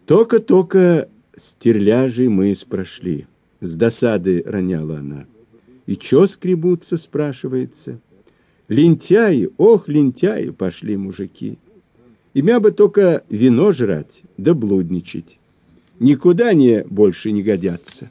Только-только стерляжий мыс прошли. С досады роняла она. И чё скребутся, спрашивается. Лентяи, ох, лентяи пошли мужики. Имя бы только вино жрать, да блудничать. Никуда они больше не годятся.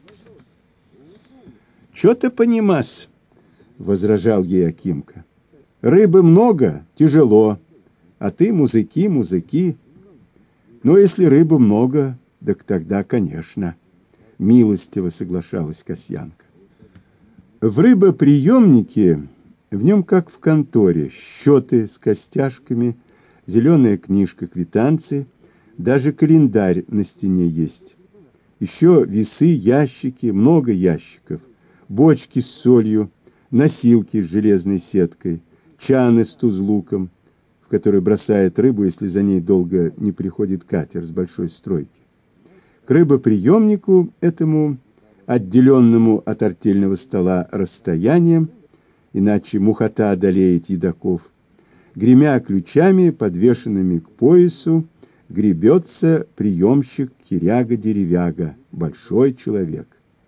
Чё ты понимаешь, возражал ей Акимка. Рыбы много, тяжело, а ты музыки, музыки. Но если рыбы много, так тогда, конечно, милостиво соглашалась Касьянка. В рыбоприемнике, в нем как в конторе, счеты с костяшками, зеленая книжка, квитанции, даже календарь на стене есть. Еще весы, ящики, много ящиков, бочки с солью, носилки с железной сеткой, чаны с тузлуком, в который бросает рыбу, если за ней долго не приходит катер с большой стройки. К рыбоприемнику этому, отделенному от артельного стола расстоянием, иначе мухота одолеет едоков, гремя ключами, подвешенными к поясу, гребется приемщик Киряга-Деревяга, большой человек.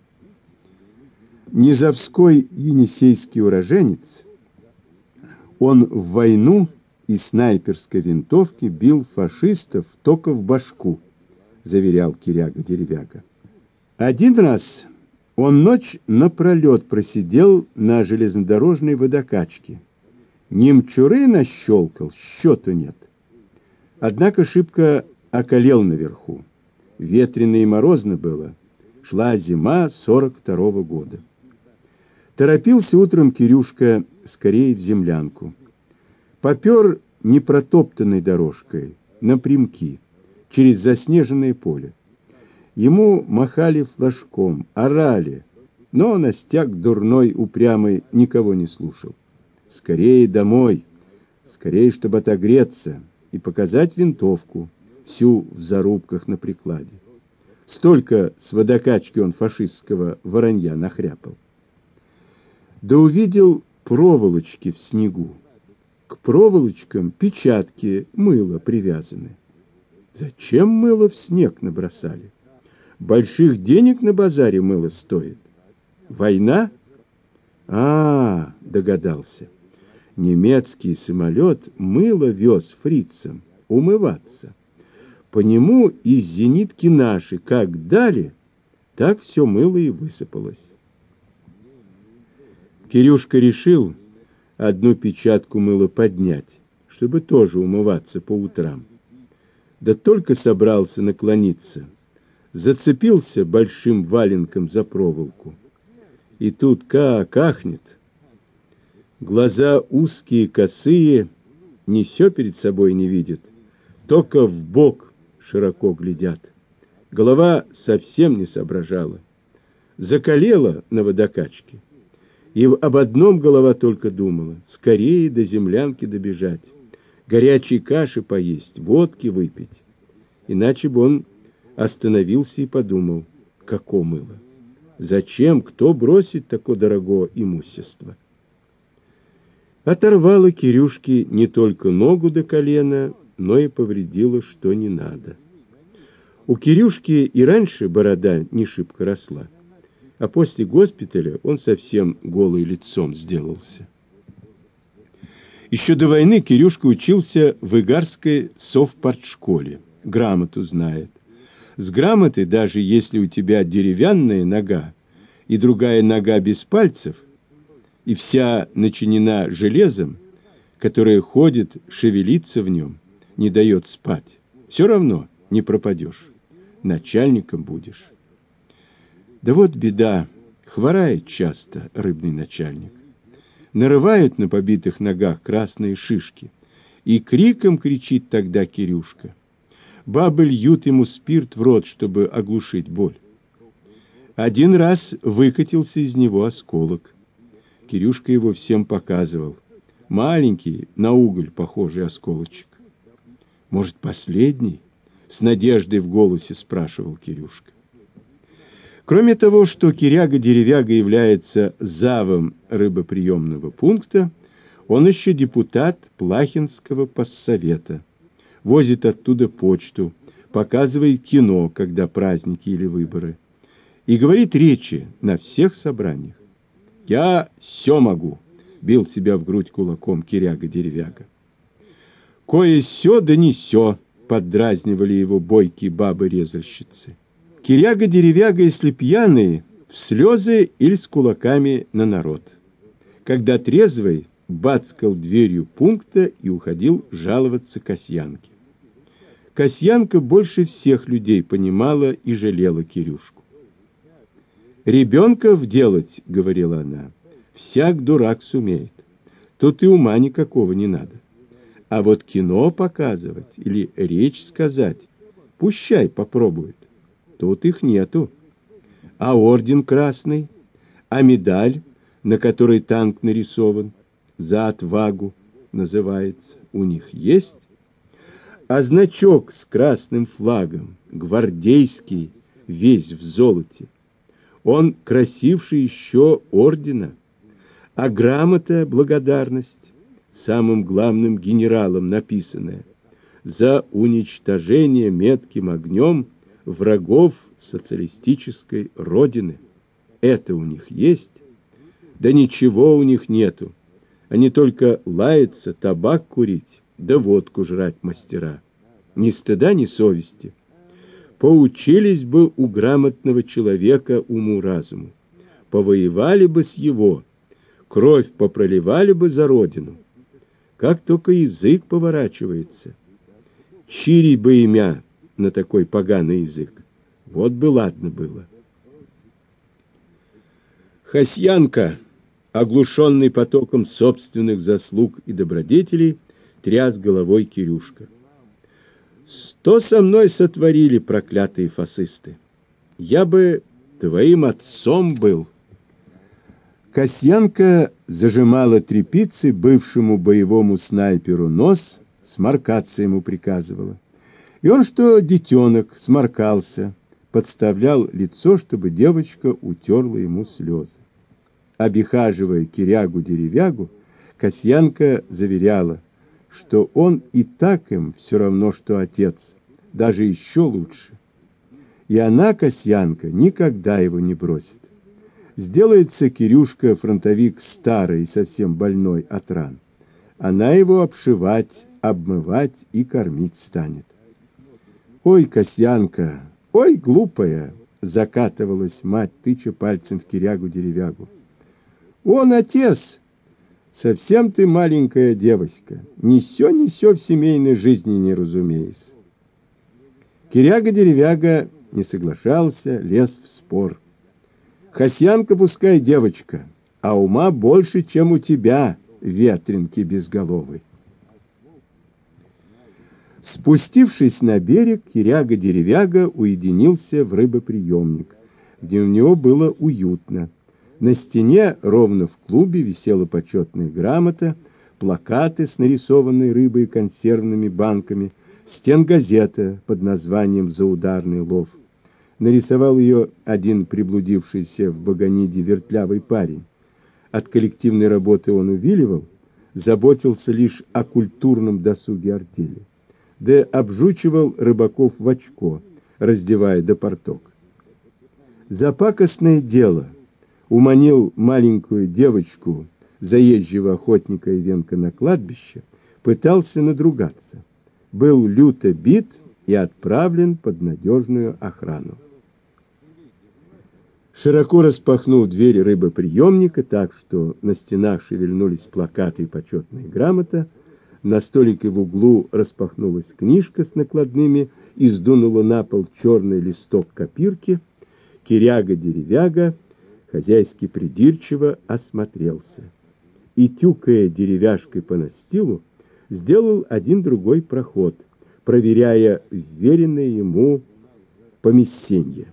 Низовской енисейский уроженец, он в войну из снайперской винтовки бил фашистов только в башку, заверял Киряга-Деревяга. Один раз он ночь напролет просидел на железнодорожной водокачке. Немчуры нащелкал, счету нет. Однако шибко околел наверху. Ветрено и морозно было. Шла зима 42-го года. Торопился утром Кирюшка скорее в землянку. Попер непротоптанной дорожкой, напрямки, через заснеженное поле. Ему махали флажком, орали, но Настяк дурной, упрямый, никого не слушал. Скорее домой, скорее, чтобы отогреться и показать винтовку, всю в зарубках на прикладе. Столько с водокачки он фашистского воронья нахряпал. Да увидел проволочки в снегу. К проволочкам печатки мыла привязаны. Зачем мыло в снег набросали? Больших денег на базаре мыло стоит. Война? Догадался. Немецкий самолет мыло вез фрицам умываться. По нему из зенитки наши как дали, так все мыло и высыпалось. Кирюшка решил одну печатку мыла поднять, чтобы тоже умываться по утрам. Да только собрался наклониться, зацепился большим валенком за проволоку. И тут как ахнет. Глаза узкие, косые, ни все перед собой не видят, только в бок широко глядят. Голова совсем не соображала. Закалела на водокачке. И об одном голова только думала: скорее до землянки добежать, горячей каши поесть, водки выпить. Иначе бы он остановился и подумал: како мыло? Зачем, кто бросит такое дорогое имущество? Оторвало Кирюшке не только ногу до колена, но и повредило, что не надо. У Кирюшки и раньше борода не шибко росла, а после госпиталя он совсем голый лицом сделался. Еще до войны Кирюшка учился в Игарской совпартшколе, грамоту знает. С грамотой, даже если у тебя деревянная нога и другая нога без пальцев, и вся начинена железом, которое ходит, шевелится в нем, не дает спать, все равно не пропадешь, начальником будешь. Да вот беда, хворает часто рыбный начальник. Нарывают на побитых ногах красные шишки, и криком кричит тогда Кирюшка. Бабы льют ему спирт в рот, чтобы оглушить боль. Один раз выкатился из него осколок. Кирюшка его всем показывал. Маленький, на уголь похожий осколочек. Может, последний? С надеждой в голосе спрашивал Кирюшка. Кроме того, что Киряга-Деревяга является завом рыбоприемного пункта, он еще депутат Плахинского поссовета. Возит оттуда почту, показывает кино, когда праздники или выборы, и говорит речи на всех собраниях. «Я все могу», — бил себя в грудь кулаком Киряга-Деревяга. «Кое-сё да не сё», — поддразнивали его бойкие бабы-резальщицы. Киряга-Деревяга, если пьяный, в слезы или с кулаками на народ. Когда трезвый, бацкал дверью пункта и уходил жаловаться Касьянке. Касьянка больше всех людей понимала и жалела Кирюшку. «Ребенка вделать, — говорила она, — всяк дурак сумеет. Тут и ума никакого не надо. А вот кино показывать или речь сказать, пущай попробует. Тут их нету. А орден красный, а медаль, на которой танк нарисован, за отвагу называется, у них есть? А значок с красным флагом, гвардейский, весь в золоте, он красивше еще ордена. А грамота благодарность, самым главным генералом написанная, за уничтожение метким огнем врагов социалистической родины. Это у них есть? Да ничего у них нету. Они только лаяться, табак курить, да водку жрать мастера. Ни стыда, ни совести. Поучились бы у грамотного человека уму-разуму. Повоевали бы с его, кровь попроливали бы за родину. Как только язык поворачивается. Чири бы имя на такой поганый язык. Вот бы ладно было. Хасьянка, оглушенный потоком собственных заслуг и добродетелей, тряс головой Кирюшка. «Что со мной сотворили проклятые фашисты? Я бы твоим отцом был». Касьянка зажимала тряпицей бывшему боевому снайперу нос, сморкаться ему приказывала. И он, что детенок, сморкался, подставлял лицо, чтобы девочка утерла ему слезы. Обихаживая Кирягу-Деревягу, Касьянка заверяла, что он и так им все равно, что отец, даже еще лучше. И она, Касьянка, никогда его не бросит. Сделается Кирюшка фронтовик старый и совсем больной от ран. Она его обшивать, обмывать и кормить станет. «Ой, Касьянка, ой, глупая!» — закатывалась мать, тыча пальцем в Кирягу-Деревягу. «Он отец! Совсем ты маленькая девочка, ни сё в семейной жизни не разумеешь». Киряга-Деревяга не соглашался, лез в спор. «Хасьянка пускай девочка, а ума больше, чем у тебя, ветренки безголовой». Спустившись на берег, Киряга-Деревяга уединился в рыбоприемник, где у него было уютно. На стене, ровно в клубе, висела почетная грамота, плакаты с нарисованной рыбой и консервными банками, стенгазета под названием «Заударный лов». Нарисовал ее один приблудившийся в Баганиде вертлявый парень. От коллективной работы он увиливал, заботился лишь о культурном досуге артели. Да обжучивал рыбаков в очко, раздевая до порток. За пакостное дело уманил маленькую девочку, заезжего охотника Ивенка на кладбище, пытался надругаться. Был люто бит и отправлен под надежную охрану. Широко распахнул дверь рыбоприемника так, что на стенах шевельнулись плакаты и почетная грамота, на столике в углу распахнулась книжка с накладными и сдунула на пол черный листок копирки. Киряга-Деревяга хозяйски придирчиво осмотрелся и, тюкая деревяшкой по настилу, сделал один-другой проход, проверяя вверенное ему помещение.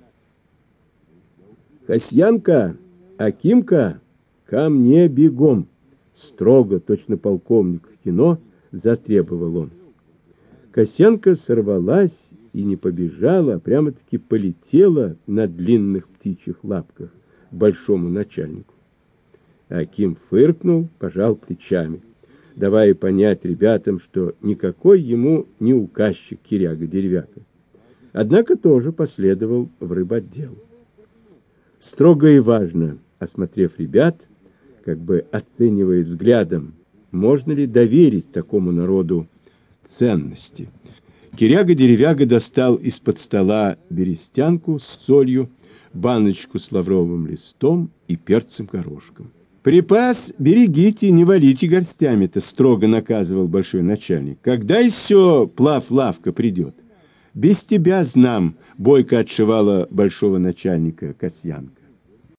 «Хасьянка, Акимка, ко мне бегом!» Строго, точно полковник в кино, затребовал он. Касьянка сорвалась и не побежала, а прямо-таки полетела на длинных птичьих лапках к большому начальнику. Аким фыркнул, пожал плечами, давая понять ребятам, что никакой ему не указчик Киряга-Деревяга. однако тоже последовал в рыботдел. Строго и важно, осмотрев ребят, как бы оценивая взглядом, можно ли доверить такому народу ценности. Киряга-деревяга достал из-под стола берестянку с солью, баночку с лавровым листом и перцем-горошком. «Припас берегите, не валите горстями-то», — строго наказывал большой начальник. «Когда еще плав-лавка придет?» «Без тебя знам», — бойко отшивала большого начальника Касьянка.